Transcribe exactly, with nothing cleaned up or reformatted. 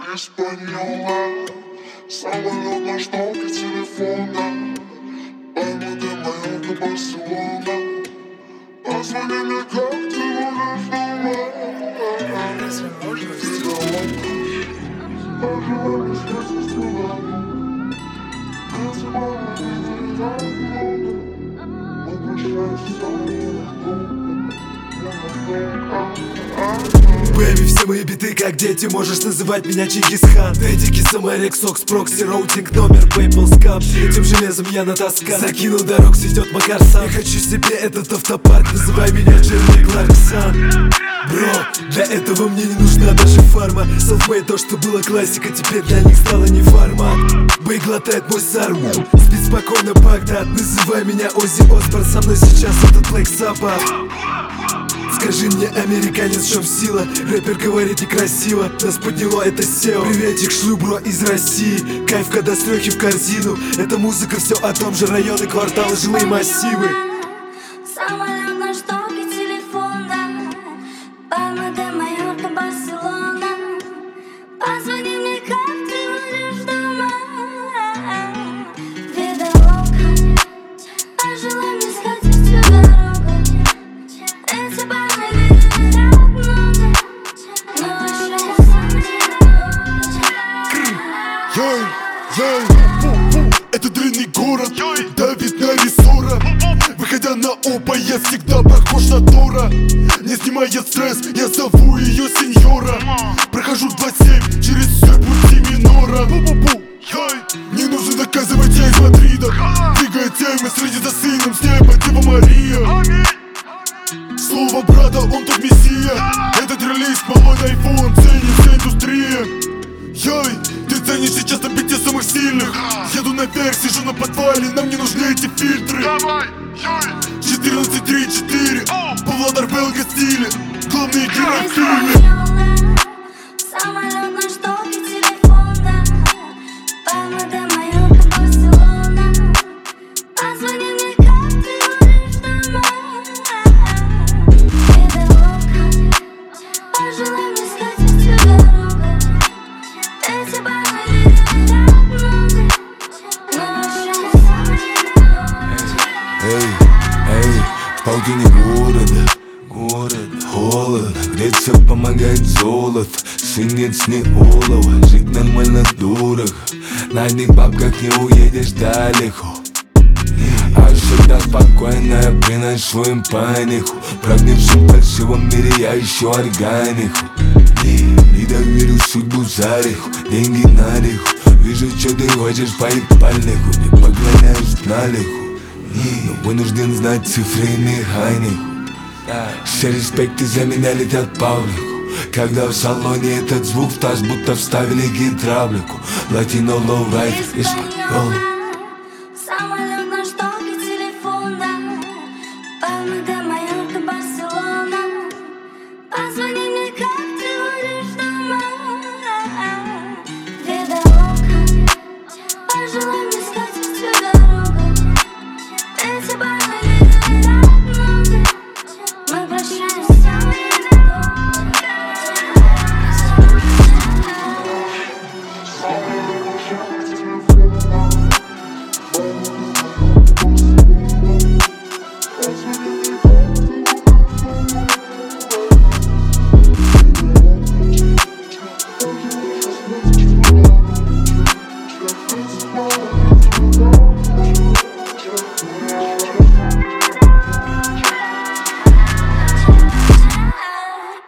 Испаньола, самолет на штоке телефона. Пойми ты моя до Барселона. Позвони мне, как ты будешь дома. Разве можно все? Пожелай мне счастья с трудом. Если мама не так много, мы прощаемся со мной легко. Бэби, все мои биты как дети, можешь называть меня Чингисхан. Эдики, Самарек, Сокс, Прокси, роутинг, номер, Пейпл, скам. Этим железом я натаскан. Закину дорог, сведет Макарсан. Я хочу себе этот автопарк, называй меня Джерри Кларксон. Бро, для этого мне не нужна даже фарма. Selfmade, то, что было классика, теперь для них стало не формат. Бэй глотает мой сарму, спит спокойно Багдад. Называй меня Оззи Осборн, со мной сейчас этот Black Sabbath. Скажи мне, американец, в чем сила? Рэпер говорит некрасиво, нас подняло это сео. Приветик, шлю, бро, из России. Кайф, когда с трёхи в корзину. Эта музыка все о том же, районы, кварталы, жилые массивы. Самолет на штоке телефона. Пальма де Майорка, Барселона. Позвони мне, как ты будешь дома. Вида лока, пожелай мне сходить всю дорогу. Эти парни видели так много, но прощаюсь. Йой, йой, это дрянный город, давит на рессора. Выходя на оба, я всегда похож на Тора. Не снимая стресс, я зову ее сеньора. Прохожу два семь через все пути минора. Не нужно доказывать, я из Мадрида. Двигая темы, следи за сыном, с неба Дева Мария. Слово брата, он тот мессия. Этот релиз, малой на айфон, ценит вся индустрия. Йой, ты ценишь сейчас на бите самых сильных. Еду наверх, сижу на подвале, нам не нужны эти фильтры. четырнадцать три четыре, Павлодар, Белга, стиле. Главные герои в фильме. Самолет на штоке телефона. Пальма де Майорка, Барселона. Позвони мне, как ты будешь дома. Вида лока, пожелай мне сходить всю дорогу. Эти парни видели так много, но прощаюсь. Эй, эй, в полтине города, город, холод, греться помогает золото. Свинец не олово, жить нормально дорого. На одних бабках не уедешь далеко. А всегда спокойно я приношу им панику. В прогнившем фальшивом мире я ищу органику. Не, не доверю судьбу за реху, деньги на реху. Вижу, что ты хочешь по ипальнику. Не поклоняюсь налиху, но вынужден знать цифры и механику. Все респекты за меня летят Павлику. Когда в салоне этот звук в таз, будто вставили гидравлику. Латино лоурайд, испаньол.